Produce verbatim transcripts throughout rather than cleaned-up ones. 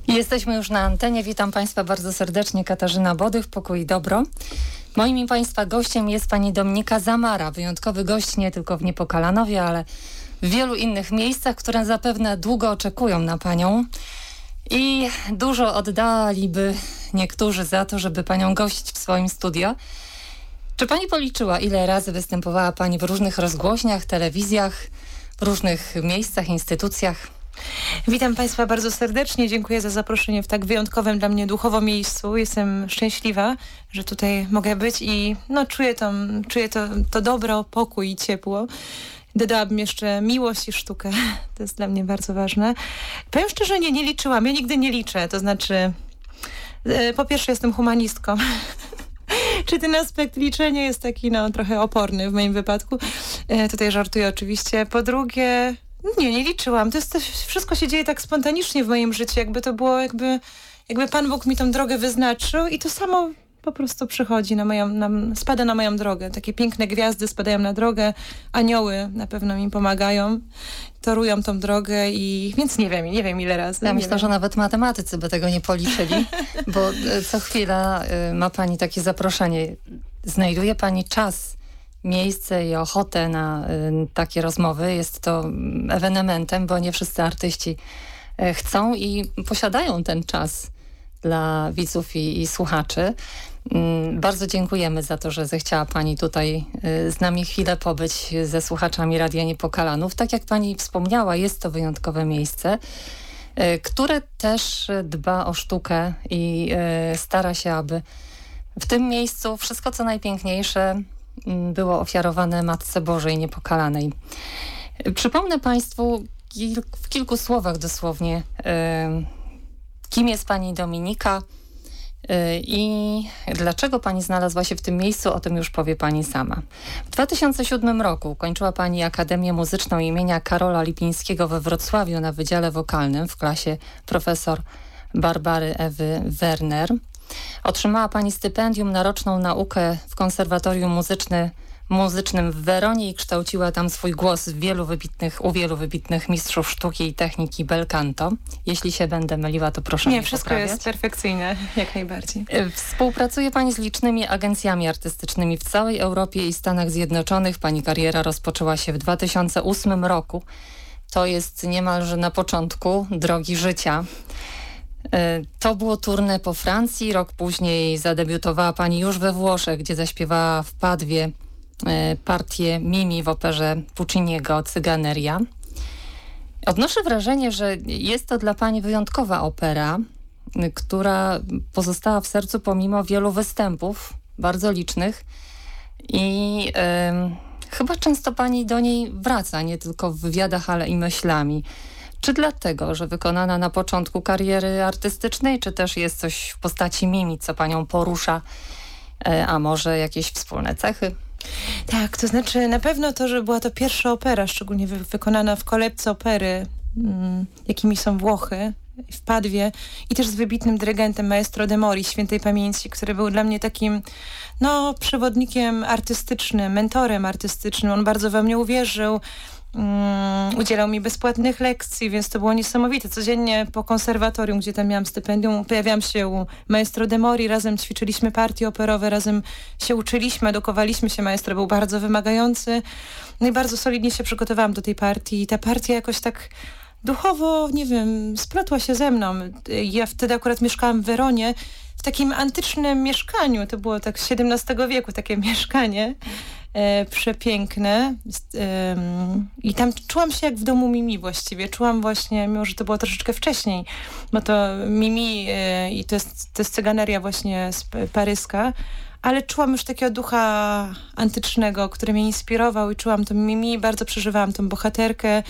Jesteśmy już na antenie. Witam Państwa bardzo serdecznie. Katarzyna Bodych, Pokój i Dobro. Moim i Państwa gościem jest pani Dominika Zamara. Wyjątkowy gość nie tylko w Niepokalanowie, ale w wielu innych miejscach, które zapewne długo oczekują na panią. I dużo oddaliby niektórzy za to, żeby panią gościć w swoim studio. Czy pani policzyła, ile razy występowała pani w różnych rozgłośniach, telewizjach, w różnych miejscach, instytucjach? Witam Państwa bardzo serdecznie. Dziękuję za zaproszenie w tak wyjątkowym dla mnie duchowo miejscu. Jestem szczęśliwa, że tutaj mogę być i no, czuję, to, czuję to, to dobro, pokój i ciepło. Dodałabym jeszcze miłość i sztukę. To jest dla mnie bardzo ważne. Powiem szczerze, nie, nie liczyłam. Ja nigdy nie liczę. To znaczy, e, po pierwsze jestem humanistką. Czy ten aspekt liczenia jest taki no, trochę oporny w moim wypadku? E, tutaj żartuję oczywiście. Po drugie... Nie, nie liczyłam. To jest też, wszystko się dzieje tak spontanicznie w moim życiu, jakby to było, jakby, jakby Pan Bóg mi tą drogę wyznaczył i to samo po prostu przychodzi na moją, na, spada na moją drogę. Takie piękne gwiazdy spadają na drogę, anioły na pewno mi pomagają, torują tą drogę i więc nie wiem, nie wiem ile razy. Ja myślę, wiem. że nawet matematycy by tego nie policzyli, bo co chwila ma pani takie zaproszenie. Znajduje pani czas, miejsce i ochotę na y, takie rozmowy. Jest to ewenementem, bo nie wszyscy artyści y, chcą i posiadają ten czas dla widzów i, i słuchaczy. Y, bardzo dziękujemy za to, że zechciała pani tutaj y, z nami chwilę pobyć ze słuchaczami Radia Niepokalanów. Tak jak pani wspomniała, jest to wyjątkowe miejsce, y, które też dba o sztukę i y, stara się, aby w tym miejscu wszystko, co najpiękniejsze, było ofiarowane Matce Bożej Niepokalanej. Przypomnę Państwu kil- w kilku słowach dosłownie, y, kim jest pani Dominika y, i dlaczego pani znalazła się w tym miejscu, o tym już powie pani sama. W dwa tysiące siódmym roku kończyła pani Akademię Muzyczną imienia Karola Lipińskiego we Wrocławiu na Wydziale Wokalnym w klasie profesor Barbary Ewy Werner. Otrzymała pani stypendium na roczną naukę w Konserwatorium Muzyczny, Muzycznym w Weronie i kształciła tam swój głos w wielu wybitnych, u wielu wybitnych mistrzów sztuki i techniki bel canto. Jeśli się będę myliła, to proszę Nie, mnie wszystko poprawiać. jest perfekcyjne, jak najbardziej. Współpracuje pani z licznymi agencjami artystycznymi w całej Europie i Stanach Zjednoczonych. Pani kariera rozpoczęła się w dwa tysiące ósmym roku. To jest niemalże na początku drogi życia. To było tournée po Francji. Rok później zadebiutowała pani już we Włoszech, gdzie zaśpiewała w Padwie partię Mimi w operze Pucciniego Cyganeria. Odnoszę wrażenie, że jest to dla pani wyjątkowa opera, która pozostała w sercu pomimo wielu występów, bardzo licznych i yy, chyba często pani do niej wraca, nie tylko w wywiadach, ale i myślami. Czy dlatego, że wykonana na początku kariery artystycznej, czy też jest coś w postaci Mimi, co panią porusza, a może jakieś wspólne cechy? Tak, to znaczy na pewno to, że była to pierwsza opera, szczególnie wy- wykonana w kolebce opery, mm, jakimi są Włochy, w Padwie i też z wybitnym dyrygentem Maestro De Mori, świętej pamięci, który był dla mnie takim no, przewodnikiem artystycznym, mentorem artystycznym. On bardzo we mnie uwierzył. Um, udzielał mi bezpłatnych lekcji, więc to było niesamowite. Codziennie po konserwatorium, gdzie tam miałam stypendium, pojawiałam się u Maestro De Mori, razem ćwiczyliśmy partie operowe, razem się uczyliśmy, edukowaliśmy się. Maestro był bardzo wymagający, no i bardzo solidnie się przygotowałam do tej partii i ta partia jakoś tak duchowo, nie wiem, splotła się ze mną. Ja wtedy akurat mieszkałam w Weronie, w takim antycznym mieszkaniu, to było tak z siedemnastego wieku takie mieszkanie, E, przepiękne e, i tam czułam się jak w domu Mimi właściwie. Czułam właśnie, mimo że to było troszeczkę wcześniej, bo to Mimi e, i to jest, to jest cyganeria właśnie z paryska, ale czułam już takiego ducha antycznego, który mnie inspirował i czułam to Mimi, bardzo przeżywałam tą bohaterkę,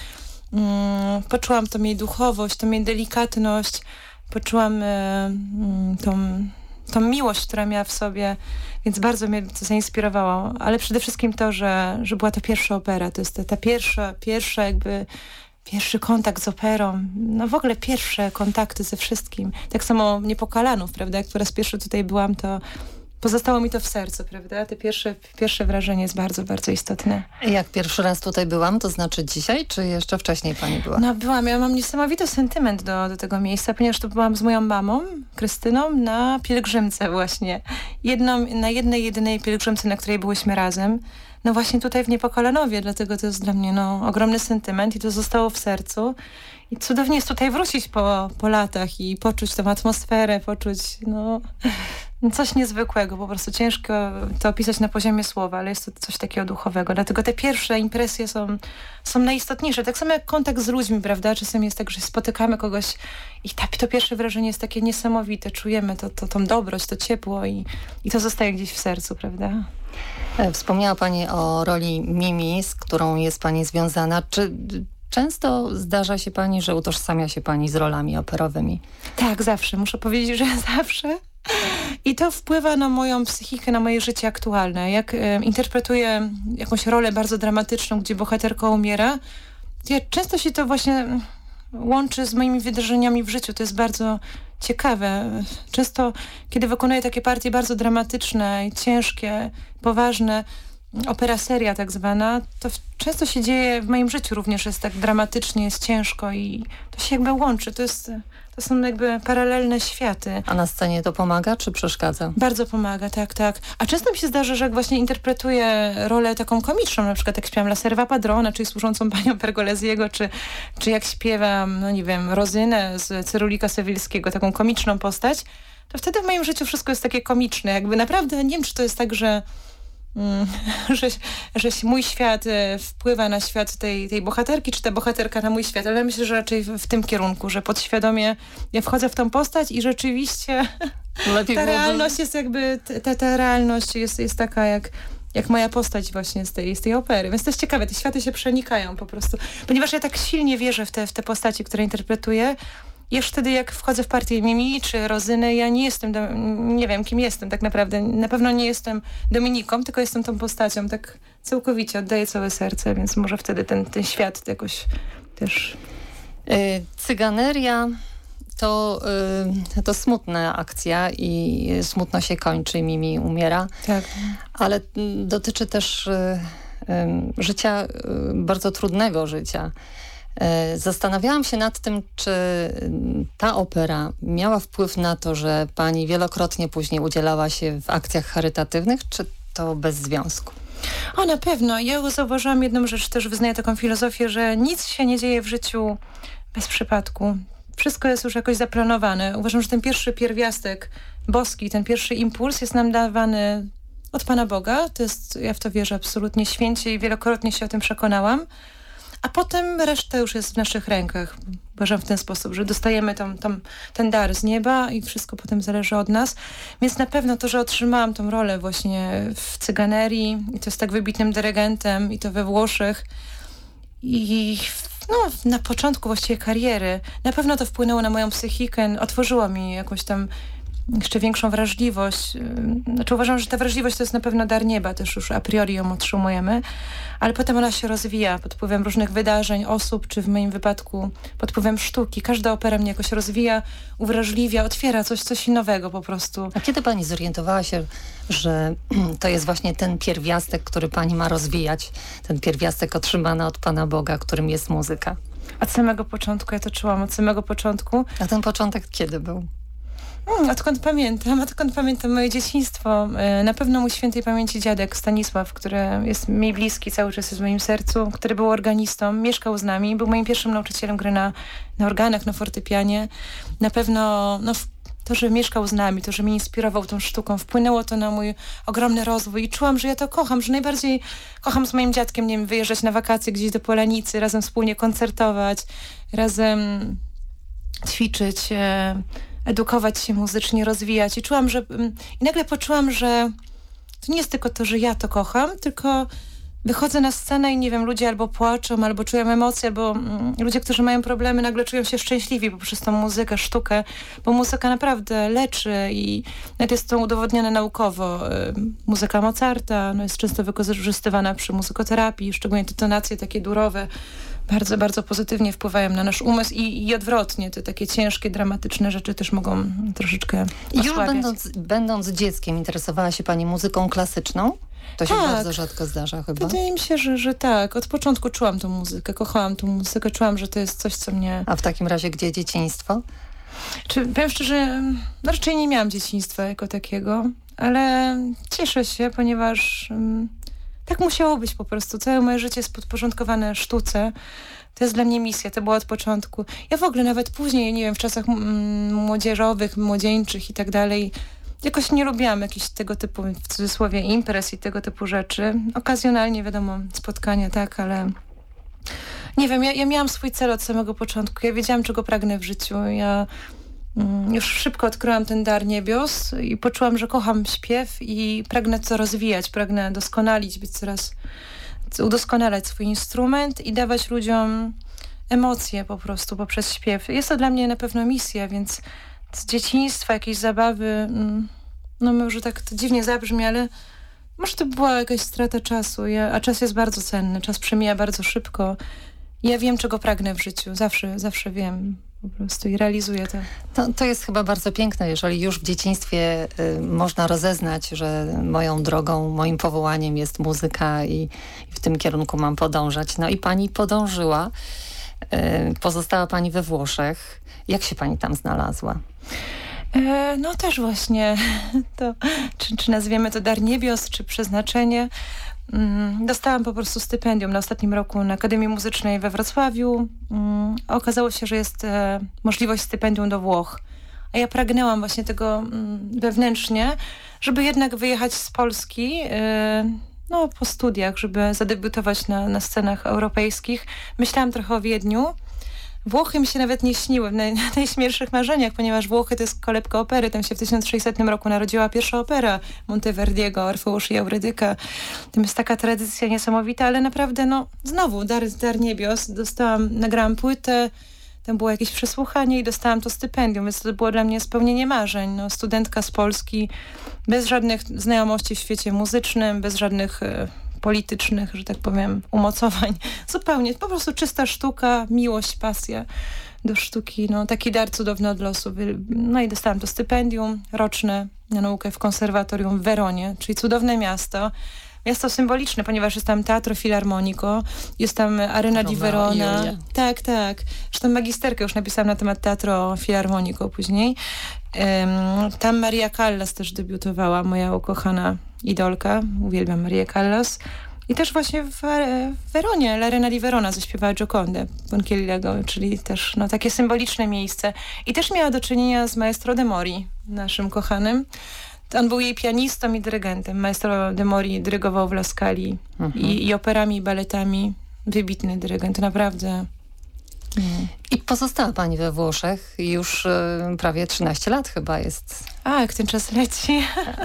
mm, poczułam tą jej duchowość, tą jej delikatność, poczułam e, tą tą miłość, która miała w sobie, więc bardzo mnie to zainspirowało, ale przede wszystkim to, że, że była to pierwsza opera, to jest ta, ta pierwsza, pierwsza jakby pierwszy kontakt z operą, no w ogóle pierwsze kontakty ze wszystkim. Tak samo Niepokalanów, prawda, jak po raz pierwszy tutaj byłam, to pozostało mi to w sercu, prawda? Te pierwsze, pierwsze wrażenie jest bardzo, bardzo istotne. Jak pierwszy raz tutaj byłam, to znaczy dzisiaj, czy jeszcze wcześniej pani była? No byłam, ja mam niesamowity sentyment do, do tego miejsca, ponieważ to byłam z moją mamą, Krystyną, na pielgrzymce właśnie. Jedną, na jednej, jedynej pielgrzymce, na której byłyśmy razem. No właśnie tutaj w Niepokalanowie, dlatego to jest dla mnie no, ogromny sentyment i to zostało w sercu. I cudownie jest tutaj wrócić po, po latach i poczuć tę atmosferę, poczuć no, coś niezwykłego. Po prostu ciężko to opisać na poziomie słowa, ale jest to coś takiego duchowego. Dlatego te pierwsze impresje są, są najistotniejsze. Tak samo jak kontakt z ludźmi, prawda? Czasem jest tak, że spotykamy kogoś i ta, to pierwsze wrażenie jest takie niesamowite. Czujemy to, to, tą dobroć, to ciepło i, i to zostaje gdzieś w sercu, prawda? Wspomniała pani o roli Mimi, z którą jest pani związana. Czy często zdarza się pani, że utożsamia się pani z rolami operowymi? Tak, zawsze. Muszę powiedzieć, że zawsze. I to wpływa na moją psychikę, na moje życie aktualne. Jak e, interpretuję jakąś rolę bardzo dramatyczną, gdzie bohaterka umiera, ja, często się to właśnie łączy z moimi wydarzeniami w życiu. To jest bardzo ciekawe. Często, kiedy wykonuję takie partie bardzo dramatyczne i ciężkie, poważne, opera seria tak zwana, to w, często się dzieje w moim życiu również, jest tak dramatycznie, jest ciężko i to się jakby łączy. To, jest, to są jakby paralelne światy. A na scenie to pomaga czy przeszkadza? Bardzo pomaga, tak, tak. A często mi się zdarza, że jak właśnie interpretuję rolę taką komiczną, na przykład jak śpiewam La Serva Padrona, czyli służącą panią Pergolesiego, czy, czy jak śpiewam, no nie wiem, Rozynę z Cyrulika Sewilskiego, taką komiczną postać, to wtedy w moim życiu wszystko jest takie komiczne. Jakby naprawdę nie wiem, czy to jest tak, że Mm, że, że mój świat e, wpływa na świat tej, tej bohaterki, czy ta bohaterka na mój świat, ale myślę, że raczej w, w tym kierunku, że podświadomie ja wchodzę w tą postać i rzeczywiście Lepiej ta byłoby... realność jest jakby, ta, ta realność jest, jest taka jak, jak moja postać właśnie z tej, z tej opery. Więc to jest ciekawe, te światy się przenikają po prostu. Ponieważ ja tak silnie wierzę w te, w te postaci, które interpretuję, już wtedy jak wchodzę w partię Mimi czy Rozyny, ja nie jestem, do, nie wiem kim jestem tak naprawdę. Na pewno nie jestem Dominiką, tylko jestem tą postacią. Tak całkowicie oddaję całe serce, więc może wtedy ten, ten świat jakoś też... Cyganeria to, to smutna akcja i smutno się kończy, Mimi umiera. Tak. Ale dotyczy też życia, bardzo trudnego życia. Zastanawiałam się nad tym, czy ta opera miała wpływ na to, że pani wielokrotnie później udzielała się w akcjach charytatywnych, czy to bez związku? O, na pewno. Ja zauważyłam jedną rzecz, też wyznaję taką filozofię, że nic się nie dzieje w życiu bez przypadku. Wszystko jest już jakoś zaplanowane. Uważam, że ten pierwszy pierwiastek boski, ten pierwszy impuls jest nam dawany od Pana Boga. To jest, ja w to wierzę absolutnie święcie i wielokrotnie się o tym przekonałam. A potem reszta już jest w naszych rękach. Uważam w ten sposób, że dostajemy tam, tam ten dar z nieba i wszystko potem zależy od nas. Więc na pewno to, że otrzymałam tą rolę właśnie w Cyganerii i to jest tak wybitnym dyrygentem i to we Włoszech i no, na początku właściwie kariery, na pewno to wpłynęło na moją psychikę, otworzyło mi jakąś tam jeszcze większą wrażliwość. Znaczy uważam, że ta wrażliwość to jest na pewno dar nieba, też już a priori ją otrzymujemy, ale potem ona się rozwija pod wpływem różnych wydarzeń, osób, czy w moim wypadku pod wpływem sztuki. Każda opera mnie jakoś rozwija, uwrażliwia, otwiera coś, coś nowego po prostu. A kiedy pani zorientowała się, że to jest właśnie ten pierwiastek, który pani ma rozwijać, ten pierwiastek otrzymany od Pana Boga, którym jest muzyka? Od samego początku, ja to czułam, od samego początku. A ten początek kiedy był? Hmm, odkąd pamiętam, odkąd pamiętam moje dzieciństwo. Na pewno mój świętej pamięci dziadek Stanisław, który jest mi bliski, cały czas jest w moim sercu, który był organistą, mieszkał z nami, był moim pierwszym nauczycielem gry na, na organach, na fortepianie. Na pewno no, to, że mieszkał z nami, to, że mnie inspirował tą sztuką, wpłynęło to na mój ogromny rozwój i czułam, że ja to kocham, że najbardziej kocham z moim dziadkiem, nie wiem, wyjeżdżać na wakacje gdzieś do Polanicy, razem wspólnie koncertować, razem ćwiczyć, edukować się muzycznie, rozwijać. I czułam, że... I nagle poczułam, że to nie jest tylko to, że ja to kocham, tylko wychodzę na scenę i nie wiem, ludzie albo płaczą, albo czują emocje, albo mm, ludzie, którzy mają problemy, nagle czują się szczęśliwi poprzez tą muzykę, sztukę, bo muzyka naprawdę leczy i nawet jest to udowodnione naukowo. Y, muzyka Mozarta no, jest często wykorzystywana przy muzykoterapii, szczególnie te tonacje takie durowe, bardzo, bardzo pozytywnie wpływają na nasz umysł i, i odwrotnie. Te takie ciężkie, dramatyczne rzeczy też mogą troszeczkę I już osłabiać. będąc, będąc dzieckiem interesowała się pani muzyką klasyczną? To się Tak. bardzo rzadko zdarza chyba. Wydaje mi się, że, że tak. Od początku czułam tą muzykę, kochałam tą muzykę, czułam, że to jest coś, co mnie... A w takim razie gdzie dzieciństwo? Czy, powiem szczerze, no raczej nie miałam dzieciństwa jako takiego, ale cieszę się, ponieważ um, tak musiało być po prostu. Całe moje życie jest podporządkowane sztuce. To jest dla mnie misja, to było od początku. Ja w ogóle nawet później, nie wiem, w czasach mm, młodzieżowych, młodzieńczych i tak dalej, jakoś nie lubiłam jakichś tego typu, w cudzysłowie, imprez i tego typu rzeczy. Okazjonalnie, wiadomo, spotkania, tak, ale... Nie wiem, ja, ja miałam swój cel od samego początku. Ja wiedziałam, czego pragnę w życiu. Ja mm, już szybko odkryłam ten dar niebios i poczułam, że kocham śpiew i pragnę to rozwijać, pragnę doskonalić, być coraz... udoskonalać swój instrument i dawać ludziom emocje po prostu poprzez śpiew. Jest to dla mnie na pewno misja, więc z dzieciństwa jakieś zabawy, mm, no może tak to dziwnie zabrzmi, ale może to była jakaś strata czasu, ja, a czas jest bardzo cenny, czas przemija bardzo szybko. Ja wiem, czego pragnę w życiu, zawsze, zawsze wiem po prostu i realizuję to. To, to jest chyba bardzo piękne, jeżeli już w dzieciństwie y, można rozeznać, że moją drogą, moim powołaniem jest muzyka i, i w tym kierunku mam podążać. No i pani podążyła, y, pozostała pani we Włoszech. Jak się pani tam znalazła? E, no też właśnie, to, czy, czy nazwiemy to dar niebios, czy przeznaczenie. Mm, dostałam po prostu stypendium na ostatnim roku na Akademii Muzycznej we Wrocławiu. Mm, okazało się, że jest e, możliwość stypendium do Włoch. A ja pragnęłam właśnie tego mm, wewnętrznie, żeby jednak wyjechać z Polski e, no, po studiach, żeby zadebiutować na, na scenach europejskich. Myślałam trochę o Wiedniu. Włochy mi się nawet nie śniły w naj, najśmielszych marzeniach, ponieważ Włochy to jest kolebka opery. Tam się w tysiąc sześćsetnym roku narodziła pierwsza opera Monteverdiego, Orfeusz i Eurydyka. Tam jest taka tradycja niesamowita, ale naprawdę, no, znowu, dar, dar niebios. Dostałam, nagrałam płytę, tam było jakieś przesłuchanie i dostałam to stypendium, więc to było dla mnie spełnienie marzeń. No, studentka z Polski, bez żadnych znajomości w świecie muzycznym, bez żadnych... E, politycznych, że tak powiem, umocowań. Zupełnie, po prostu czysta sztuka, miłość, pasja do sztuki. No, taki dar cudowny od losu. No i dostałam to stypendium roczne na naukę w konserwatorium w Weronie, czyli cudowne miasto. Miasto symboliczne, ponieważ jest tam Teatro Filarmonico, jest tam Arena di Verona. Tak, tak. Zresztą magisterkę już napisałam na temat Teatro Filarmonico później. Um, tam Maria Callas też debiutowała, moja ukochana idolka. Uwielbiam Marię Callas. I też właśnie w, w Weronie, L'Arena di Verona zaśpiewała Giocondę Bonchiellego, czyli też no, takie symboliczne miejsce. I też miała do czynienia z Maestro De Mori, naszym kochanym. On był jej pianistą i dyrygentem. Maestro De Mori dyrygował w La Scali mhm. i, i operami, i baletami. Wybitny dyrygent, naprawdę. Mm. I pozostała pani we Włoszech już y, prawie trzynaście lat chyba jest. A, jak ten czas leci.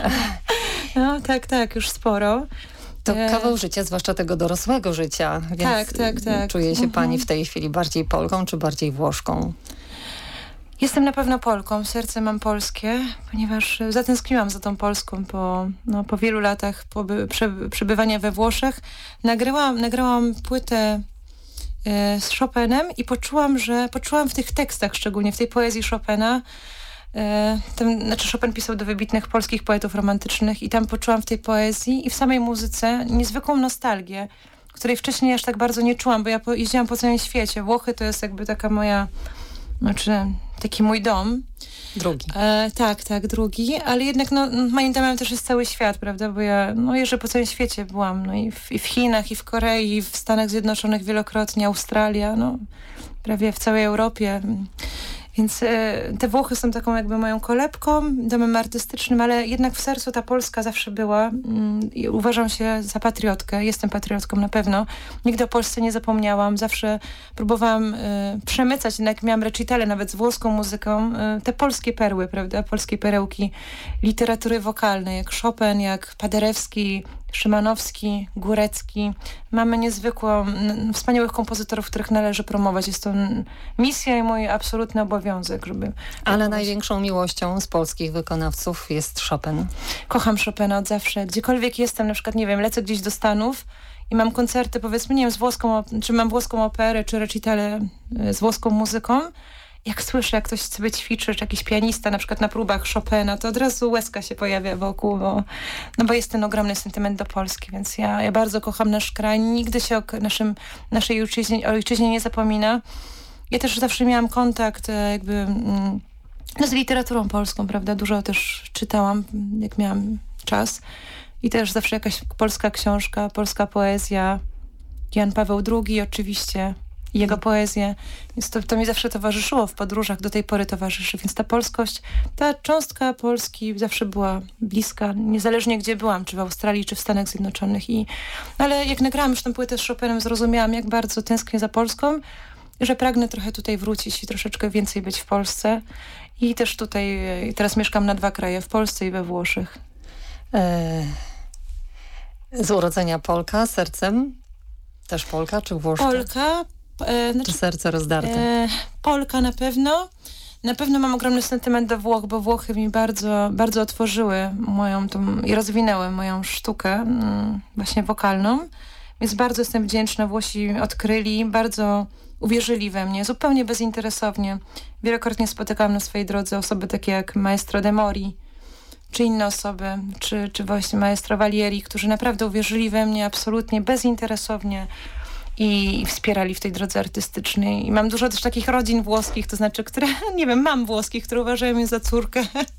No tak, tak, już sporo. To kawał życia, zwłaszcza tego dorosłego życia. Więc tak, tak, tak. Czuje się mhm. pani w tej chwili bardziej Polką czy bardziej Włoszką? Jestem na pewno Polką, serce mam polskie, ponieważ zatęskniłam za tą Polską po, no, po wielu latach poby, prze, przebywania we Włoszech. Nagrałam, nagrałam płytę y, z Chopinem i poczułam, że poczułam w tych tekstach, szczególnie w tej poezji Chopina, y, tam, znaczy Chopin pisał do wybitnych polskich poetów romantycznych i tam poczułam w tej poezji i w samej muzyce niezwykłą nostalgię, której wcześniej aż tak bardzo nie czułam, bo ja po, jeździłam po całym świecie. Włochy to jest jakby taka moja... Znaczy, taki mój dom. Drugi. E, tak, tak, drugi, ale jednak no, moim domem też jest cały świat, prawda, bo ja no, jeżdżę po całym świecie, byłam no, i, w, i w Chinach, i w Korei, i w Stanach Zjednoczonych wielokrotnie, Australia, no, prawie w całej Europie. Więc e, te Włochy są taką jakby moją kolebką, domem artystycznym, ale jednak w sercu ta Polska zawsze była mm, i uważam się za patriotkę. Jestem patriotką na pewno. Nigdy o Polsce nie zapomniałam. Zawsze próbowałam e, przemycać, jednak miałam recitale nawet z włoską muzyką, e, te polskie perły, prawda? Polskie perełki literatury wokalnej, jak Chopin, jak Paderewski, Szymanowski, Górecki. Mamy niezwykłą, wspaniałych kompozytorów, których należy promować. Jest to misja i mój absolutny obowiązek, żeby... Ale promować. Największą miłością z polskich wykonawców jest Chopin. Kocham Chopina od zawsze. Gdziekolwiek jestem, na przykład, nie wiem, lecę gdzieś do Stanów i mam koncerty, powiedzmy, nie wiem, z włoską, czy mam włoską operę, czy recitale z włoską muzyką, jak słyszę, jak ktoś sobie ćwiczy, czy jakiś pianista, na przykład na próbach Chopina, to od razu łezka się pojawia wokół, bo, no bo jest ten ogromny sentyment do Polski, więc ja, ja bardzo kocham nasz kraj. Nigdy się o naszym, naszej ojczyźnie, ojczyźnie nie zapomina. Ja też zawsze miałam kontakt jakby no, z literaturą polską, prawda? Dużo też czytałam, jak miałam czas. I też zawsze jakaś polska książka, polska poezja. Jan Paweł drugi oczywiście, jego poezję. Więc to, to mi zawsze towarzyszyło w podróżach, do tej pory towarzyszy. Więc ta polskość, ta cząstka Polski zawsze była bliska, niezależnie gdzie byłam, czy w Australii, czy w Stanach Zjednoczonych. I, ale jak nagrałam już tę płytę z Chopinem, zrozumiałam, jak bardzo tęsknię za Polską, że pragnę trochę tutaj wrócić i troszeczkę więcej być w Polsce. I też tutaj, teraz mieszkam na dwa kraje, w Polsce i we Włoszech. E, z urodzenia Polka, sercem też Polka, czy Włoszka? Polka. E, znaczy, czy serce rozdarte? E, Polka na pewno. Na pewno mam ogromny sentyment do Włoch, bo Włochy mi bardzo, bardzo otworzyły moją tą, i rozwinęły moją sztukę mm, właśnie wokalną. Więc bardzo jestem wdzięczna. Włosi odkryli, bardzo uwierzyli we mnie, zupełnie bezinteresownie. Wielokrotnie spotykałam na swojej drodze osoby takie jak maestro De Mori, czy inne osoby, czy, czy właśnie maestro Valieri, którzy naprawdę uwierzyli we mnie absolutnie bezinteresownie i, i wspierali w tej drodze artystycznej. I mam dużo też takich rodzin włoskich, to znaczy, które, nie wiem, mam włoskich, które uważają mnie za córkę.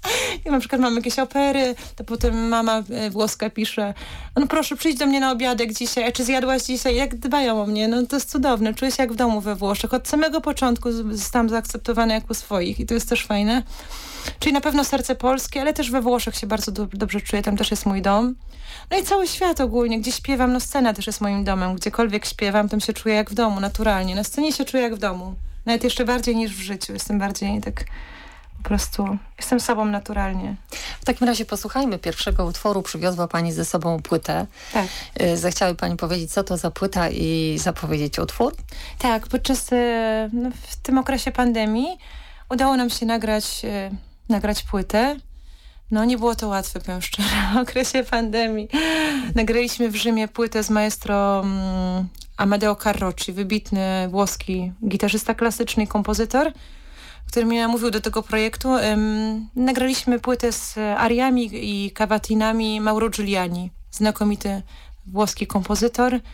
I na przykład mam jakieś opery, to potem mama włoska pisze, no proszę, przyjdź do mnie na obiadek dzisiaj, a czy zjadłaś dzisiaj? Jak dbają o mnie? No to jest cudowne, czuję się jak w domu we Włoszech. Od samego początku zostałam zaakceptowana jak u swoich i to jest też fajne. Czyli na pewno serce polskie, ale też we Włoszech się bardzo do, dobrze czuję, tam też jest mój dom. No i cały świat ogólnie, gdzie śpiewam, no scena też jest moim domem, gdziekolwiek śpiewam, tam się czuję jak w domu, naturalnie. Na scenie się czuję jak w domu, nawet jeszcze bardziej niż w życiu, jestem bardziej tak po prostu, jestem sobą naturalnie. W takim razie posłuchajmy pierwszego utworu, przywiozła Pani ze sobą płytę. Tak. Zechciały Pani powiedzieć, co to za płyta i zapowiedzieć utwór? Tak, podczas, no, w tym okresie pandemii udało nam się nagrać nagrać płytę. No nie było to łatwe, powiem szczerze, w okresie pandemii. Nagraliśmy w Rzymie płytę z maestro um, Amadeo Carrocci, wybitny włoski gitarzysta klasyczny i kompozytor, który mnie namówił do tego projektu. Um, nagraliśmy płytę z ariami i cavatinami Mauro Giuliani, znakomity włoski kompozytor. Y,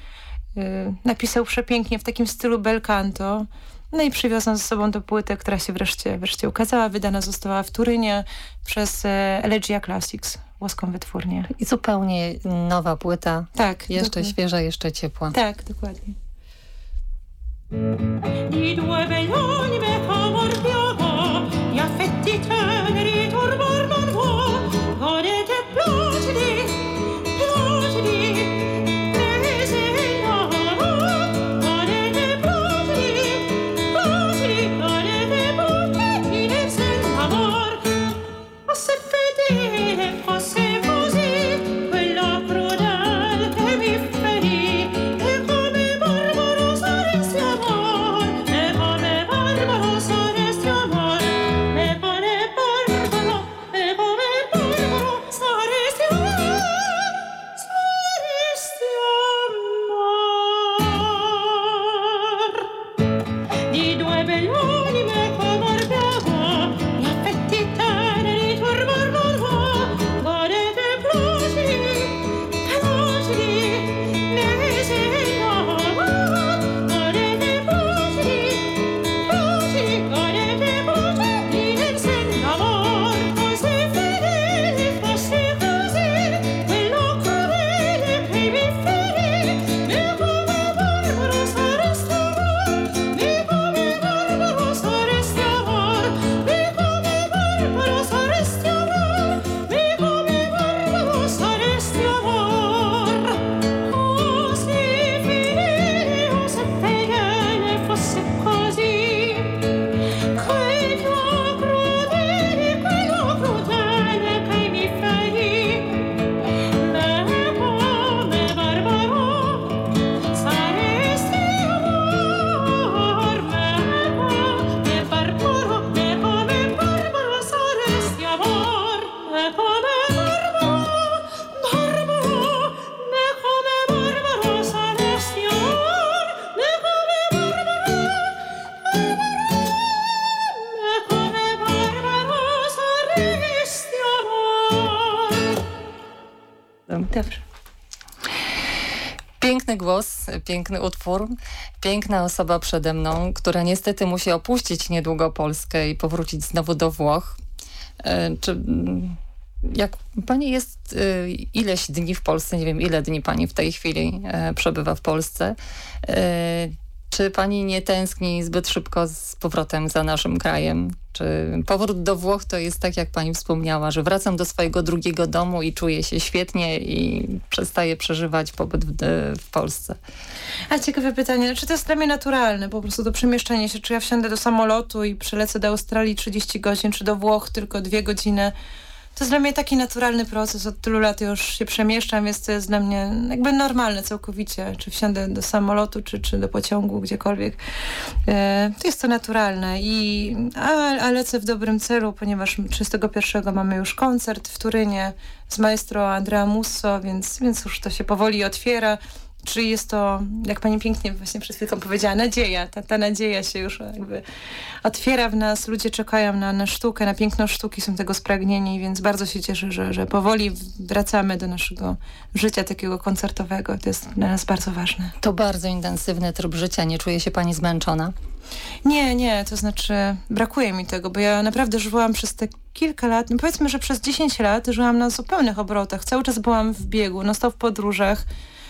napisał przepięknie w takim stylu bel canto. No i przywiozłam ze sobą tę płytę, która się wreszcie, wreszcie ukazała. Wydana została w Turynie przez Elegia Classics, włoską wytwórnię. I zupełnie nowa płyta. Tak. Jeszcze dokładnie. świeża, jeszcze ciepła. Tak, dokładnie. Di due belloni me favor piova, gli affetti teneri turbar non vuoi, godete placidi, placidi, prese in mano, godete placidi, placidi, godete buttati nel sen amor. O se fedele fosse così, quella crudel che mi ferì, e come Barbarossa resti amor, e come Barbarossa Dobrze. Piękny głos, piękny utwór, piękna osoba przede mną, która niestety musi opuścić niedługo Polskę i powrócić znowu do Włoch. E, czy jak pani jest e, ileś dni w Polsce, nie wiem ile dni pani w tej chwili e, przebywa w Polsce, e, czy pani nie tęskni zbyt szybko z powrotem za naszym krajem? Czy powrót do Włoch to jest tak, jak pani wspomniała, że wracam do swojego drugiego domu i czuję się świetnie i przestaję przeżywać pobyt w, w Polsce? A ciekawe pytanie, czy to jest dla mnie naturalne, po prostu to przemieszczenie się, czy ja wsiądę do samolotu i przylecę do Australii trzydzieści godzin, czy do Włoch tylko dwie godziny. To jest dla mnie taki naturalny proces, od tylu lat już się przemieszczam, więc to jest dla mnie jakby normalne całkowicie, czy wsiądę do samolotu, czy, czy do pociągu, gdziekolwiek. E, to jest to naturalne, i, a, a lecę w dobrym celu, ponieważ trzydziestego pierwszego mamy już koncert w Turynie z maestro Andrea Musso, więc, więc już to się powoli otwiera. Czyli jest to, jak pani pięknie właśnie przed chwilką powiedziała, nadzieja. Ta, ta nadzieja się już jakby otwiera w nas. Ludzie czekają na, na sztukę, na piękno sztuki, są tego spragnieni, więc bardzo się cieszę, że, że powoli wracamy do naszego życia takiego koncertowego. To jest dla nas bardzo ważne. To bardzo intensywny tryb życia. Nie czuje się pani zmęczona? Nie, nie. To znaczy brakuje mi tego, bo ja naprawdę żyłam przez te kilka lat, no powiedzmy, że przez dziesięć lat żyłam na zupełnych obrotach. Cały czas byłam w biegu, no stał w podróżach.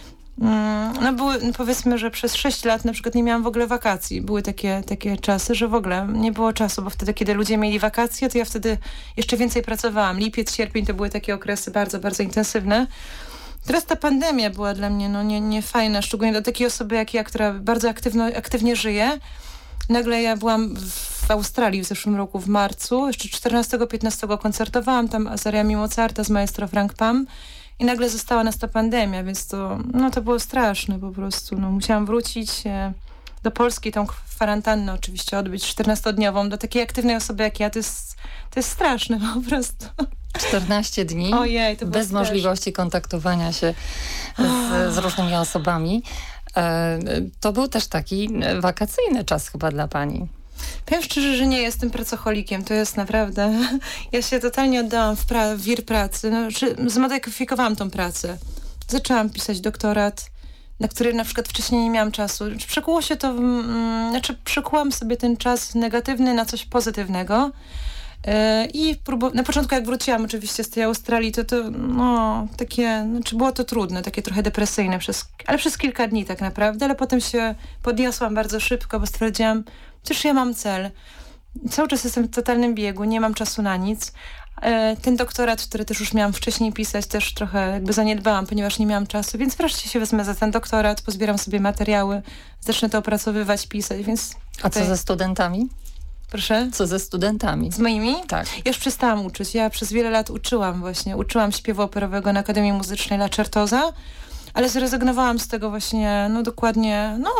No były, no powiedzmy, że przez sześć lat na przykład nie miałam w ogóle wakacji. Były takie, takie czasy, że w ogóle nie było czasu, bo wtedy, kiedy ludzie mieli wakacje, to ja wtedy jeszcze więcej pracowałam. Lipiec, sierpień to były takie okresy bardzo, bardzo intensywne. Teraz ta pandemia była dla mnie no, nie, nie fajna, szczególnie dla takiej osoby jak ja, która bardzo aktywno, aktywnie żyje. Nagle ja byłam w Australii w zeszłym roku, w marcu, jeszcze czternastego piętnastego koncertowałam tam z ariami Mozarta, z maestro Frank Pam. I nagle została nas ta pandemia, więc to, no to było straszne po prostu. No, musiałam wrócić e, do Polski, tą kwarantannę oczywiście odbyć czternastodniową. Dla takiej aktywnej osoby jak ja to jest, to jest straszne po prostu. czternaście dni Ojej, to bez straszne. możliwości kontaktowania się z, z różnymi osobami. E, to był też taki wakacyjny czas chyba dla pani. Powiem szczerze, że nie jestem pracocholikiem. To jest naprawdę... Ja się totalnie oddałam w, pra- w wir pracy. No, zmodyfikowałam tą pracę. Zaczęłam pisać doktorat, na który na przykład wcześniej nie miałam czasu. Przekuło się to... Mm, znaczy przekułam sobie ten czas negatywny na coś pozytywnego. Yy, I próbu- na początku jak wróciłam oczywiście z tej Australii, to to no takie... Znaczy było to trudne, takie trochę depresyjne, przez, ale przez kilka dni tak naprawdę. Ale potem się podniosłam bardzo szybko, bo stwierdziłam, przecież ja mam cel. Cały czas jestem w totalnym biegu, nie mam czasu na nic. Ten doktorat, który też już miałam wcześniej pisać, też trochę jakby zaniedbałam, ponieważ nie miałam czasu, więc wreszcie się wezmę za ten doktorat, pozbieram sobie materiały, zacznę to opracowywać, pisać, więc... A co ze studentami? Proszę? Co ze studentami? Z moimi? Tak. Ja już przestałam uczyć. Ja przez wiele lat uczyłam właśnie. Uczyłam śpiewu operowego na Akademii Muzycznej La Certosa, ale zrezygnowałam z tego właśnie, no dokładnie, no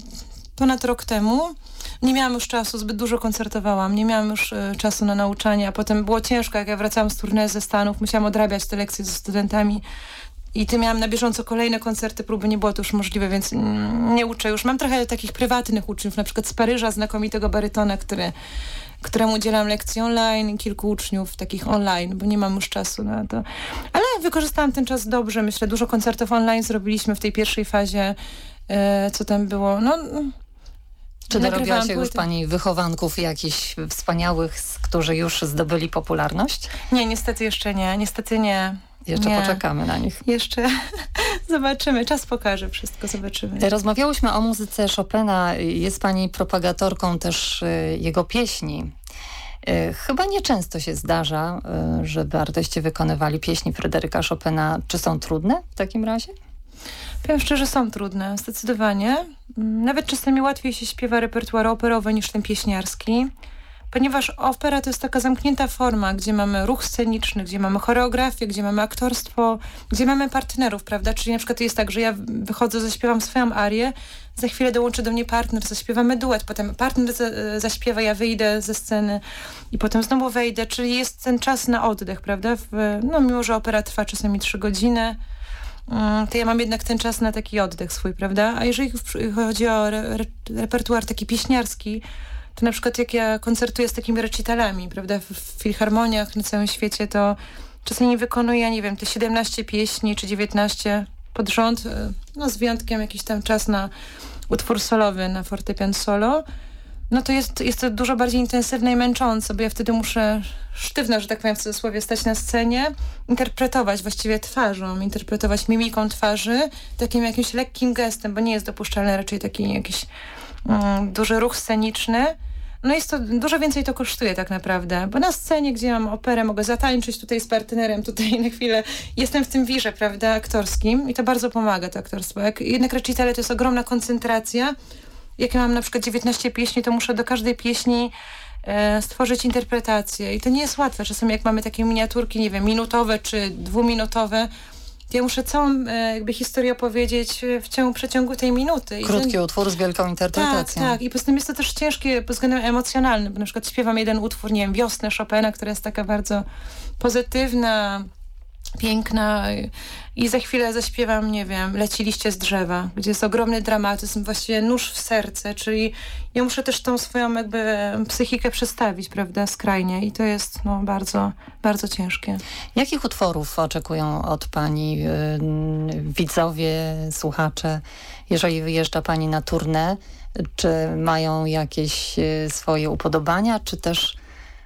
ponad rok temu. Nie miałam już czasu, zbyt dużo koncertowałam, nie miałam już y, czasu na nauczanie, a potem było ciężko, jak ja wracałam z tournée ze Stanów, musiałam odrabiać te lekcje ze studentami i ty miałam na bieżąco kolejne koncerty, próby, nie było to już możliwe, więc mm, nie uczę już. Mam trochę takich prywatnych uczniów, na przykład z Paryża, znakomitego barytona, który, któremu udzielam lekcji online i kilku uczniów takich online, bo nie mam już czasu na to. Ale wykorzystałam ten czas dobrze, myślę, dużo koncertów online zrobiliśmy w tej pierwszej fazie, y, co tam było, no... Czy dorobiła się już pani wychowanków jakichś wspaniałych, którzy już zdobyli popularność? Nie, niestety jeszcze nie. Niestety nie. Jeszcze nie. poczekamy na nich. Jeszcze zobaczymy. Czas pokaże wszystko. Zobaczymy. Rozmawiałyśmy o muzyce Chopina. Jest pani propagatorką też jego pieśni. Chyba nieczęsto się zdarza, żeby artyści wykonywali pieśni Fryderyka Chopina. Czy są trudne w takim razie? Powiem szczerze, są trudne, zdecydowanie. Nawet czasami łatwiej się śpiewa repertuar operowy niż ten pieśniarski, ponieważ opera to jest taka zamknięta forma, gdzie mamy ruch sceniczny, gdzie mamy choreografię, gdzie mamy aktorstwo, gdzie mamy partnerów, prawda? Czyli na przykład to jest tak, że ja wychodzę, zaśpiewam swoją arię, za chwilę dołączy do mnie partner, zaśpiewamy duet, potem partner za- zaśpiewa, ja wyjdę ze sceny i potem znowu wejdę, czyli jest ten czas na oddech, prawda? W, no mimo, że opera trwa czasami trzy godziny, to ja mam jednak ten czas na taki oddech swój, prawda? A jeżeli chodzi o re, re, repertuar taki pieśniarski, to na przykład jak ja koncertuję z takimi recitalami, prawda, w, w filharmoniach na całym świecie, to czasami wykonuję, nie wiem, te siedemnaście pieśni czy dziewiętnaście pod rząd, no z wyjątkiem jakiś tam czas na utwór solowy, na fortepian solo, no to jest, jest to dużo bardziej intensywne i męczące, bo ja wtedy muszę sztywno, że tak powiem w cudzysłowie, stać na scenie, interpretować właściwie twarzą, interpretować mimiką twarzy, takim jakimś lekkim gestem, bo nie jest dopuszczalny raczej taki jakiś um, duży ruch sceniczny. No jest to, dużo więcej to kosztuje tak naprawdę, bo na scenie, gdzie mam operę, mogę zatańczyć tutaj z partnerem, tutaj na chwilę jestem w tym wirze, prawda, aktorskim i to bardzo pomaga, to aktorstwo. Jak, jednak recitale to jest ogromna koncentracja. Jak ja mam na przykład dziewiętnaście pieśni, to muszę do każdej pieśni e, stworzyć interpretację i to nie jest łatwe. Czasem jak mamy takie miniaturki, nie wiem, minutowe czy dwuminutowe, ja muszę całą e, jakby historię opowiedzieć w ciągu, przeciągu tej minuty. Krótki I ten, utwór z wielką interpretacją. Tak, tak. I poza tym jest to też ciężkie pod względem emocjonalnym, bo na przykład śpiewam jeden utwór, nie wiem, Wiosnę Chopina, która jest taka bardzo pozytywna, piękna i za chwilę zaśpiewam, nie wiem, Leci liście z drzewa, gdzie jest ogromny dramatyzm, właściwie nóż w serce, czyli ja muszę też tą swoją jakby psychikę przestawić, prawda, skrajnie i to jest no bardzo, bardzo ciężkie. Jakich utworów oczekują od pani yy, widzowie, słuchacze, jeżeli wyjeżdża pani na tournée? Czy mają jakieś yy, swoje upodobania, czy też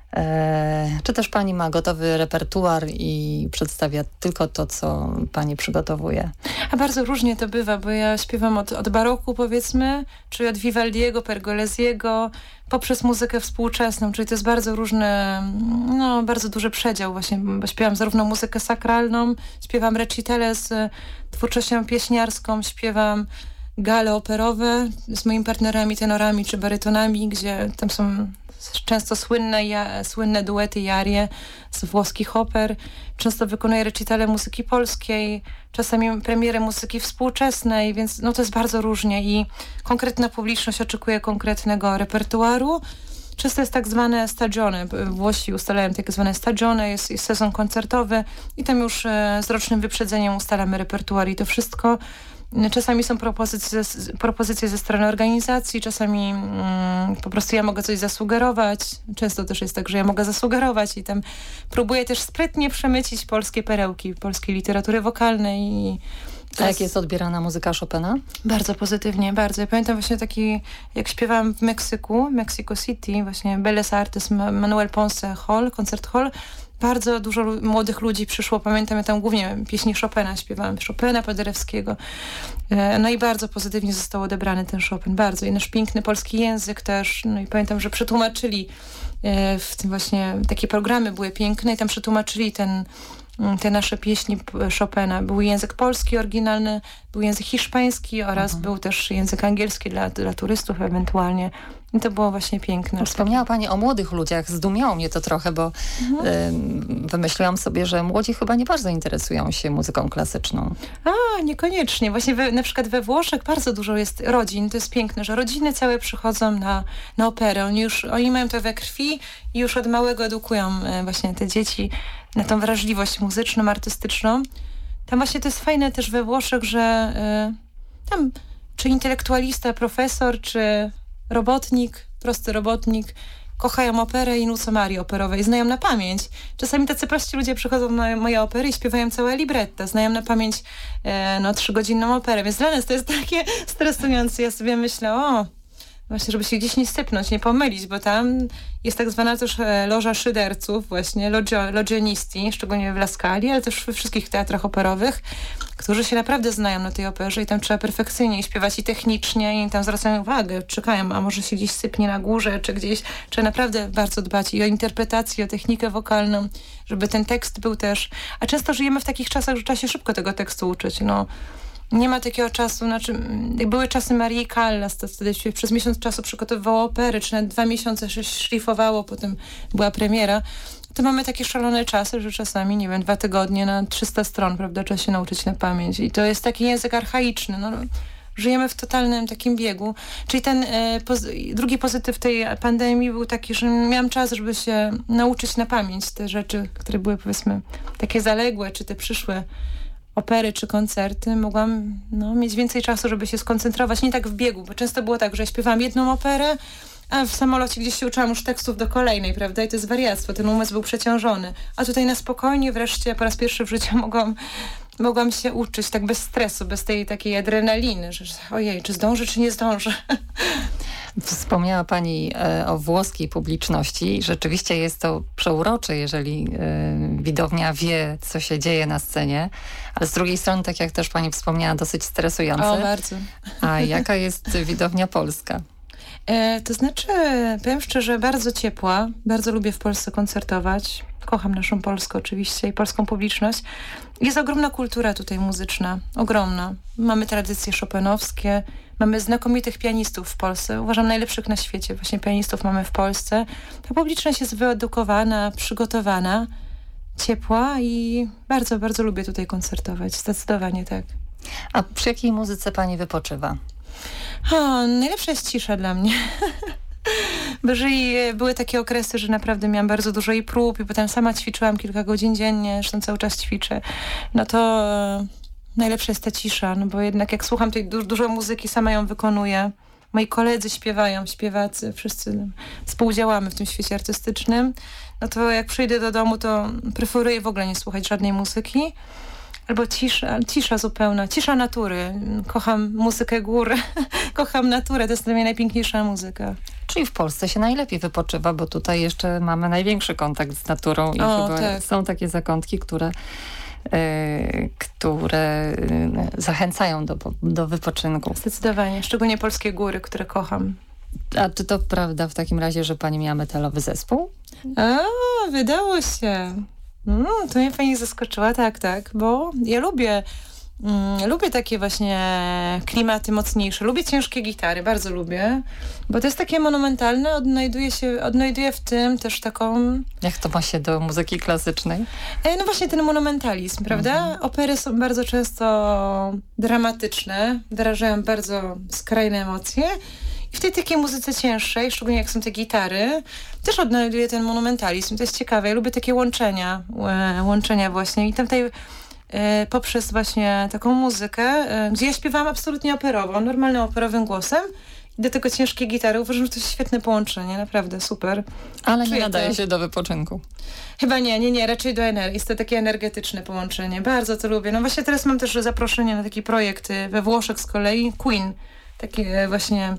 Czy też pani ma gotowy repertuar i przedstawia tylko to, co pani przygotowuje? A bardzo różnie to bywa, bo ja śpiewam od, od baroku, powiedzmy, czyli od Vivaldiego, Pergolesiego, poprzez muzykę współczesną, czyli to jest bardzo różne, no bardzo duży przedział właśnie, bo śpiewam zarówno muzykę sakralną, śpiewam recitale z twórczością pieśniarską, śpiewam gale operowe z moimi partnerami, tenorami czy barytonami, gdzie tam są często słynne, ja, słynne duety i arie z włoskich oper. Często wykonuję recitale muzyki polskiej, czasami premiery muzyki współczesnej, więc no to jest bardzo różnie i konkretna publiczność oczekuje konkretnego repertuaru. Często jest tak zwane stagione. Włosi ustalają tak zwane stagione, jest, jest sezon koncertowy i tam już e, z rocznym wyprzedzeniem ustalamy repertuar i to wszystko. Czasami są propozycje, propozycje ze strony organizacji, czasami mm, po prostu ja mogę coś zasugerować. Często też jest tak, że ja mogę zasugerować i tam próbuję też sprytnie przemycić polskie perełki, polskiej literatury wokalnej. I A jak jest odbierana muzyka Chopina? Bardzo pozytywnie, bardzo. Ja pamiętam właśnie taki, jak śpiewałam w Meksyku, Mexico City, właśnie Bellas Artes, Manuel Ponce Hall, koncert hall. Bardzo dużo młodych ludzi przyszło, pamiętam, ja tam głównie pieśni Chopina śpiewałam, Chopina, Paderewskiego. No i bardzo pozytywnie został odebrany ten Chopin, bardzo. I nasz piękny polski język też, no i pamiętam, że przetłumaczyli w tym właśnie, takie programy były piękne i tam przetłumaczyli ten te nasze pieśni Chopina. Był język polski oryginalny, był język hiszpański oraz mhm. był też język angielski dla, dla turystów ewentualnie. I to było właśnie piękne. Wspomniała pani o młodych ludziach. Zdumiało mnie to trochę, bo mhm. y, wymyśliłam sobie, że młodzi chyba nie bardzo interesują się muzyką klasyczną. A, niekoniecznie. Właśnie we, na przykład we Włoszech bardzo dużo jest rodzin. To jest piękne, że rodziny całe przychodzą na, na operę. Oni już, oni mają to we krwi i już od małego edukują y, właśnie te dzieci na tą wrażliwość muzyczną, artystyczną. Tam właśnie to jest fajne też we Włoszech, że y, tam czy intelektualista, profesor, czy robotnik, prosty robotnik, kochają operę i nucą arii operowej, znają na pamięć. Czasami tacy prości ludzie przychodzą na moje opery i śpiewają całe libretta, znają na pamięć e, no trzygodzinną operę, więc dla nas to jest takie stresujące. Ja sobie myślę, o, właśnie, żeby się gdzieś nie sypnąć, nie pomylić, bo tam jest tak zwana też loża szyderców, właśnie, logionisti, szczególnie w La Scali, ale też we wszystkich teatrach operowych, którzy się naprawdę znają na tej operze i tam trzeba perfekcyjnie śpiewać i technicznie i tam zwracają uwagę, czekają, a może się gdzieś sypnie na górze, czy gdzieś, trzeba naprawdę bardzo dbać i o interpretację, o technikę wokalną, żeby ten tekst był też, a często żyjemy w takich czasach, że trzeba się szybko tego tekstu uczyć, no. Nie ma takiego czasu, znaczy jak były czasy Marii Callas, to wtedy się przez miesiąc czasu przygotowywało opery, czy nawet dwa miesiące się szlifowało, potem była premiera. To mamy takie szalone czasy, że czasami, nie wiem, dwa tygodnie na trzysta stron, prawda, trzeba się nauczyć na pamięć. I to jest taki język archaiczny, no. Żyjemy w totalnym takim biegu. Czyli ten e, poz drugi pozytyw tej pandemii był taki, że miałam czas, żeby się nauczyć na pamięć te rzeczy, które były, powiedzmy, takie zaległe, czy te przyszłe opery czy koncerty, mogłam no, mieć więcej czasu, żeby się skoncentrować, nie tak w biegu, bo często było tak, że śpiewałam jedną operę, A w samolocie gdzieś się uczyłam już tekstów do kolejnej, prawda? I to jest wariactwo, ten umysł był przeciążony. A tutaj na spokojnie wreszcie po raz pierwszy w życiu mogłam, mogłam się uczyć tak bez stresu, bez tej takiej adrenaliny, że ojej, czy zdążę, czy nie zdążę. Wspomniała Pani e, o włoskiej publiczności. Rzeczywiście jest to przeurocze, jeżeli e, widownia wie, co się dzieje na scenie, ale z drugiej strony, tak jak też Pani wspomniała, dosyć stresujące. O, bardzo. A jaka jest widownia polska? E, to znaczy, powiem szczerze, bardzo ciepła. Bardzo lubię w Polsce koncertować. Kocham naszą Polskę oczywiście i polską publiczność. Jest ogromna kultura tutaj muzyczna. Ogromna. Mamy tradycje chopinowskie. Mamy znakomitych pianistów w Polsce. Uważam najlepszych na świecie. Właśnie pianistów mamy w Polsce. Ta publiczność jest wyedukowana, przygotowana, ciepła i bardzo, bardzo lubię tutaj koncertować. Zdecydowanie tak. A przy jakiej muzyce Pani wypoczywa? O, najlepsza jest cisza dla mnie. Bo jeżeli były takie okresy, że naprawdę miałam bardzo dużo i prób i potem sama ćwiczyłam kilka godzin dziennie, zresztą cały czas ćwiczę, no to e, najlepsza jest ta cisza, no bo jednak jak słucham tej du dużo muzyki, sama ją wykonuję. Moi koledzy śpiewają, śpiewacy, wszyscy współdziałamy w tym świecie artystycznym. No to jak przyjdę do domu, to preferuję w ogóle nie słuchać żadnej muzyki. Albo cisza, cisza zupełna, cisza natury. Kocham muzykę gór, kocham naturę, to jest dla mnie najpiękniejsza muzyka. Czyli w Polsce się najlepiej wypoczywa, bo tutaj jeszcze mamy największy kontakt z naturą i o, chyba tak. są takie zakątki, które, yy, które yy, zachęcają do, do wypoczynku. Zdecydowanie, szczególnie polskie góry, które kocham. A czy to prawda w takim razie, że Pani miała metalowy zespół? A, wydało się. Mm, to mnie Pani zaskoczyła, tak, tak, bo ja lubię mm, lubię takie właśnie klimaty mocniejsze, lubię ciężkie gitary, bardzo lubię, bo to jest takie monumentalne, odnajduję się, odnajduję w tym też taką... Jak to ma się do muzyki klasycznej? E, no właśnie ten monumentalizm, prawda? Mhm. Opery są bardzo często dramatyczne, wyrażają bardzo skrajne emocje. I w tej takiej muzyce cięższej, szczególnie jak są te gitary, też odnajduję ten monumentalizm. To jest ciekawe. Ja lubię takie łączenia, e, łączenia właśnie. I tutaj e, poprzez właśnie taką muzykę, e, gdzie ja śpiewałam absolutnie operowo, normalnym operowym głosem, i do tego ciężkie gitary. Uważam, że to jest świetne połączenie. Naprawdę, super. Ale nie Czuję nadaje to. się do wypoczynku. Chyba nie, nie, nie. Raczej do energii. Jest to takie energetyczne połączenie. Bardzo to lubię. No właśnie teraz mam też zaproszenie na taki projekt we Włoszech z kolei. Queen. Takie właśnie...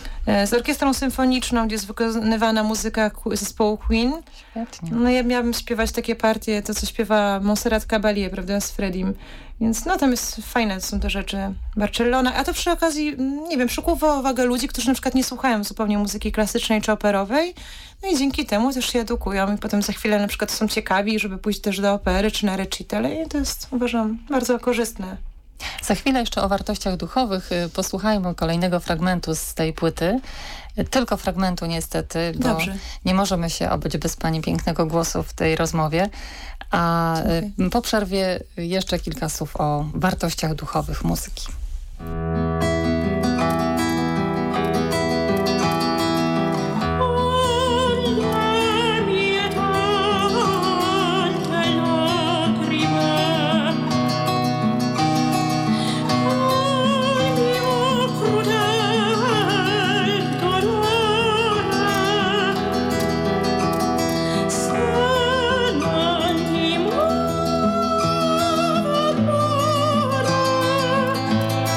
z orkiestrą symfoniczną, gdzie jest wykonywana muzyka zespołu Queen. Świetnie. No ja miałabym śpiewać takie partie, to co śpiewa Montserrat Caballé, prawda, z Freddiem. Więc no tam jest fajne, są te rzeczy. Barcellona, a to przy okazji, nie wiem, przykuwa uwagę ludzi, którzy na przykład nie słuchają zupełnie muzyki klasycznej czy operowej. No i dzięki temu też się edukują i potem za chwilę na przykład są ciekawi, żeby pójść też do opery czy na recitale i to jest, uważam, bardzo korzystne. Za chwilę jeszcze o wartościach duchowych posłuchajmy kolejnego fragmentu z tej płyty. Tylko fragmentu niestety, bo Dobrze. nie możemy się obyć bez Pani pięknego głosu w tej rozmowie. A Dziękuję. Po przerwie jeszcze kilka słów o wartościach duchowych muzyki. Thank you.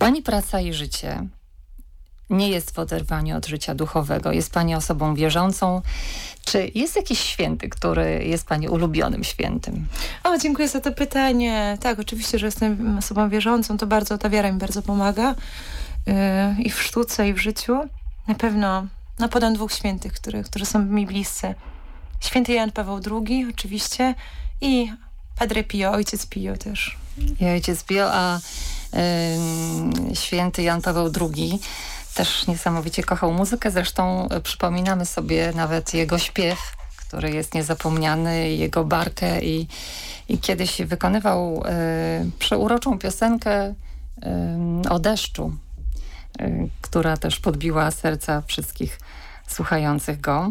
Pani praca i życie nie jest w oderwaniu od życia duchowego. Jest pani osobą wierzącą. Czy jest jakiś święty, który jest pani ulubionym świętym? O, dziękuję za to pytanie. Tak, oczywiście, że jestem osobą wierzącą. To bardzo, ta wiara mi bardzo pomaga. Yy, I w sztuce, i w życiu. Na pewno, no podam dwóch świętych, które, którzy są mi bliscy. Święty Jan Paweł drugi, oczywiście. I Padre Pio, ojciec Pio też. I ojciec Pio, a yy, święty Jan Paweł drugi też niesamowicie kochał muzykę. Zresztą przypominamy sobie nawet jego śpiew, który jest niezapomniany, jego barkę i, i kiedyś wykonywał y, przeuroczą piosenkę y, o deszczu, y, która też podbiła serca wszystkich słuchających go.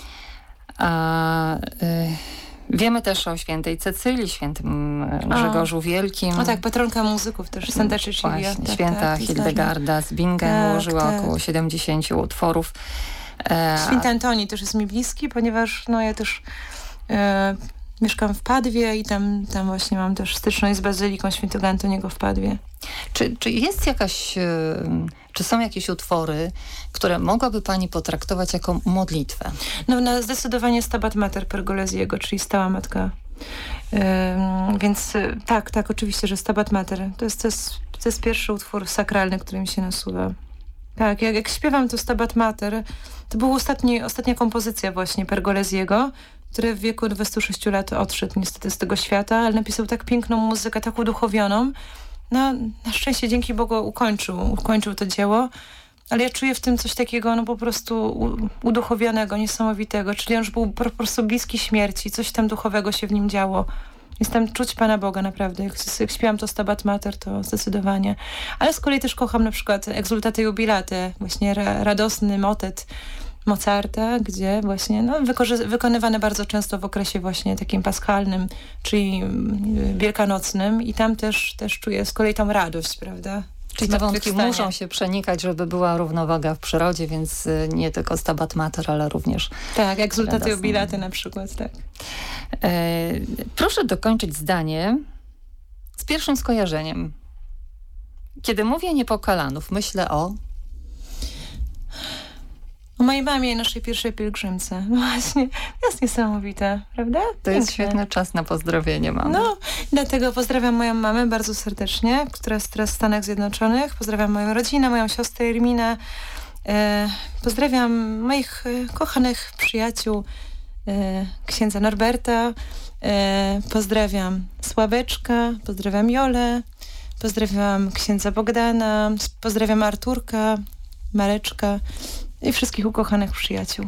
A y, wiemy też o świętej Cecylii, świętym Grzegorzu Wielkim. O tak, patronka muzyków też, Santa Cecilia. Tak, tak, święta tak, Hildegarda z Bingen tak, ułożyła tak. około siedemdziesięciu utworów. E, Święty Antoni też jest mi bliski, ponieważ no ja też e, mieszkam w Padwie i tam, tam właśnie mam też styczność z Bazyliką Świętego Antoniego w Padwie. Czy, czy jest jakaś, e, czy są jakieś utwory, które mogłaby pani potraktować jako modlitwę? No na zdecydowanie Stabat Mater Pergolesiego, czyli Stała Matka. E, więc e, tak, tak, oczywiście, że Stabat Mater. To jest, to jest, to jest pierwszy utwór sakralny, który mi się nasuwa. Tak, jak, jak śpiewam to Stabat Mater, to była ostatni, ostatnia kompozycja właśnie Pergolesiego, który w wieku dwudziestu sześciu lat odszedł niestety z tego świata, ale napisał tak piękną muzykę, tak uduchowioną. No, na szczęście dzięki Bogu ukończył, ukończył to dzieło, ale ja czuję w tym coś takiego, no po prostu u, uduchowionego, niesamowitego, czyli on już był po prostu bliski śmierci, coś tam duchowego się w nim działo. Jest tam czuć Pana Boga naprawdę. Jak, jak śpiewam to Stabat Mater, to zdecydowanie. Ale z kolei też kocham na przykład Exultate Jubilate, właśnie ra, radosny motet Mozarta, gdzie właśnie no, wykonywane bardzo często w okresie właśnie takim paschalnym, czyli wielkanocnym i tam też, też czuję z kolei tam radość, prawda? Czyli te wątki muszą się przenikać, żeby była równowaga w przyrodzie, więc nie tylko Stabat Mater, ale również... Tak, Exultate Jubilate na przykład, tak. E, proszę dokończyć zdanie z pierwszym skojarzeniem. Kiedy mówię Niepokalanów, myślę o... O mojej mamie i naszej pierwszej pielgrzymce. No właśnie, to jest niesamowite, prawda? To Piękne. jest świetny czas na pozdrowienie mamy. No, dlatego pozdrawiam moją mamę bardzo serdecznie, która jest teraz w Stanach Zjednoczonych. Pozdrawiam moją rodzinę, moją siostrę Irminę. E, pozdrawiam moich e, kochanych przyjaciół, e, księdza Norberta. E, pozdrawiam Sławeczka, pozdrawiam Jolę, pozdrawiam księdza Bogdana, pozdrawiam Arturka, Mareczka i wszystkich ukochanych przyjaciół.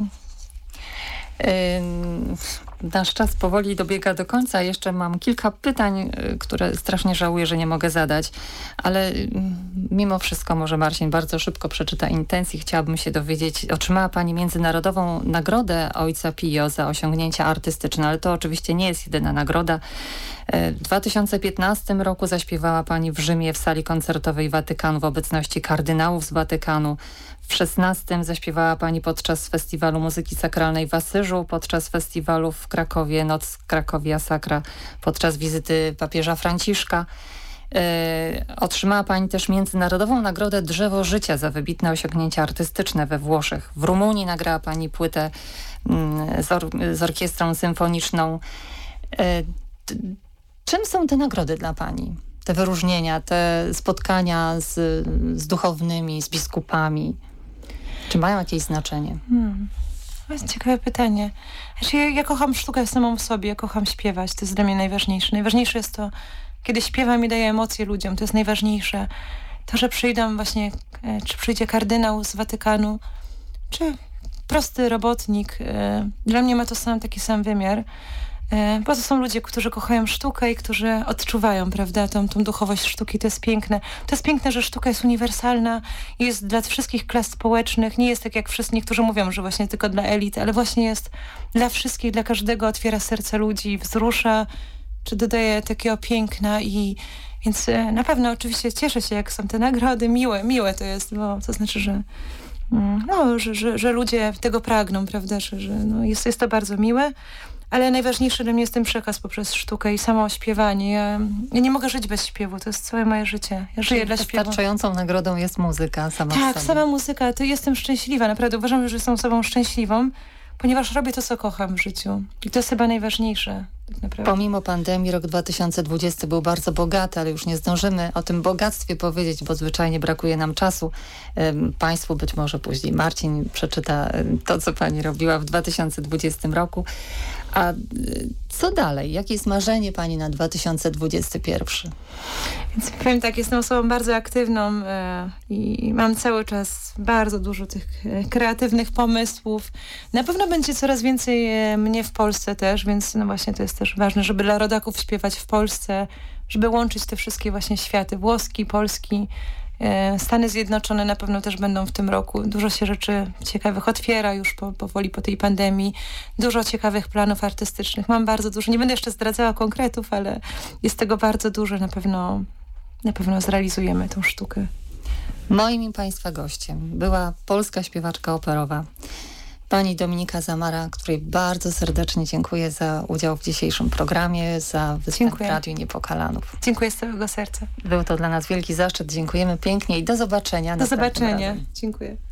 Nasz czas powoli dobiega do końca. Jeszcze mam kilka pytań, które strasznie żałuję, że nie mogę zadać, ale mimo wszystko może Marcin bardzo szybko przeczyta intencje. Chciałabym się dowiedzieć, otrzymała pani międzynarodową nagrodę Ojca Pio za osiągnięcia artystyczne, ale to oczywiście nie jest jedyna nagroda. W dwa tysiące piętnastym roku zaśpiewała pani w Rzymie w sali koncertowej Watykanu w obecności kardynałów z Watykanu. W szesnastym zaśpiewała pani podczas festiwalu muzyki sakralnej w Asyżu, podczas festiwalu w Krakowie Noc Krakowia Sacra, podczas wizyty papieża Franciszka. Yy, otrzymała pani też międzynarodową nagrodę Drzewo Życia za wybitne osiągnięcia artystyczne we Włoszech. W Rumunii nagrała pani płytę yy, z, or z orkiestrą symfoniczną. Yy, czym są te nagrody dla pani? Te wyróżnienia, te spotkania z, z duchownymi, z biskupami? Czy mają jakieś znaczenie? Hmm. To jest ciekawe pytanie. Znaczy, ja, ja kocham sztukę samą w sobie, ja kocham śpiewać, to jest dla mnie najważniejsze. Najważniejsze jest to, kiedy śpiewam i daję emocje ludziom, to jest najważniejsze. To, że przyjdą właśnie, czy przyjdzie kardynał z Watykanu, czy prosty robotnik, dla mnie ma to sam taki sam wymiar. Bo to są ludzie, którzy kochają sztukę i którzy odczuwają, prawda, tą, tą duchowość sztuki. To jest piękne. To jest piękne, że sztuka jest uniwersalna i jest dla wszystkich klas społecznych. Nie jest tak, jak wszyscy niektórzy mówią, że właśnie tylko dla elit, ale właśnie jest dla wszystkich, dla każdego, otwiera serce ludzi, wzrusza, czy dodaje takiego piękna i więc na pewno oczywiście cieszę się, jak są te nagrody. Miłe, miłe to jest, bo to znaczy, że no, że, że, że ludzie tego pragną, prawda, że, że no jest, jest to bardzo miłe. Ale najważniejszy dla mnie jest ten przekaz poprzez sztukę i samo śpiewanie. Ja, ja nie mogę żyć bez śpiewu, to jest całe moje życie. Ja żyję dla śpiewu. Wystarczającą nagrodą jest muzyka sama Tak, w sobie. sama muzyka, to jestem szczęśliwa, naprawdę uważam, że jestem osobą szczęśliwą, ponieważ robię to, co kocham w życiu. I to jest chyba najważniejsze. Tak naprawdę. Pomimo pandemii rok dwa tysiące dwudziesty był bardzo bogaty, ale już nie zdążymy o tym bogactwie powiedzieć, bo zwyczajnie brakuje nam czasu. Państwu być może później Marcin przeczyta to, co pani robiła w dwa tysiące dwudziestym roku. A co dalej? Jakie jest marzenie pani na dwa tysiące dwudziesty pierwszy? Więc powiem tak, jestem osobą bardzo aktywną e, i mam cały czas bardzo dużo tych e, kreatywnych pomysłów. Na pewno będzie coraz więcej e, mnie w Polsce też, więc no właśnie to jest też ważne, żeby dla rodaków śpiewać w Polsce, żeby łączyć te wszystkie właśnie światy, włoski, polski. E, Stany Zjednoczone na pewno też będą w tym roku. Dużo się rzeczy ciekawych otwiera już po, powoli po tej pandemii. Dużo ciekawych planów artystycznych. Mam bardzo dużo. Nie będę jeszcze zdradzała konkretów, ale jest tego bardzo dużo. Na pewno, na pewno zrealizujemy tą sztukę. Moim i państwa gościem była polska śpiewaczka operowa, pani Dominika Zamara, której bardzo serdecznie dziękuję za udział w dzisiejszym programie, za występ Dziękuję. w Radiu Niepokalanów. Dziękuję z całego serca. Był to dla nas wielki zaszczyt. Dziękujemy pięknie i do zobaczenia. Do następnym zobaczenia. razem. Dziękuję.